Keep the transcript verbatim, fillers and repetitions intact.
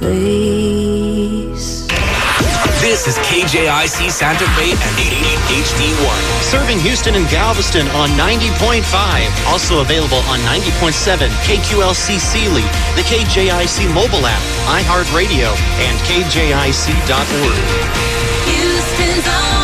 place. This is K J I C Santa Fe and H D one. Serving Houston and Galveston on ninety point five. Also available on ninety point seven K Q L C Sealy, the K J I C mobile app, iHeartRadio, and K J I C dot org. Houston's on.